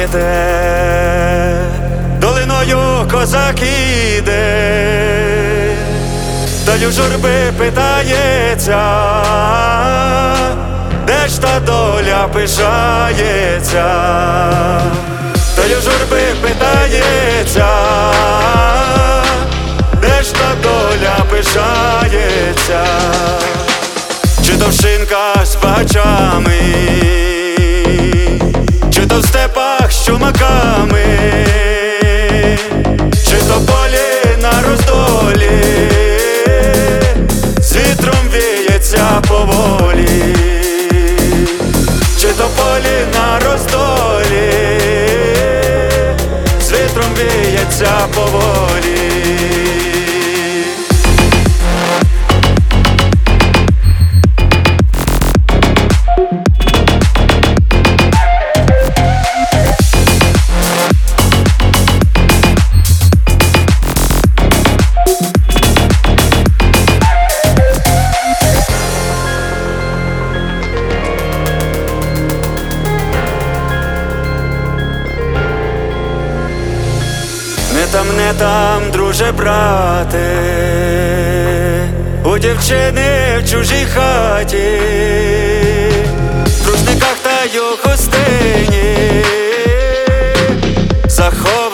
розумієте, долиною козак іде, долю журби питається, де ж та доля пишається, долю журби питається, де ж та доля пишається, чи то вшинка з бачами, чи то в степах з чумаками, чи то полі на роздолі, з вітром віється поволі, чи то полі на роздолі, з вітром віється поволі. Не там, друже, брате, у дівчини в чужій хаті, в рушниках та й у хустині заховані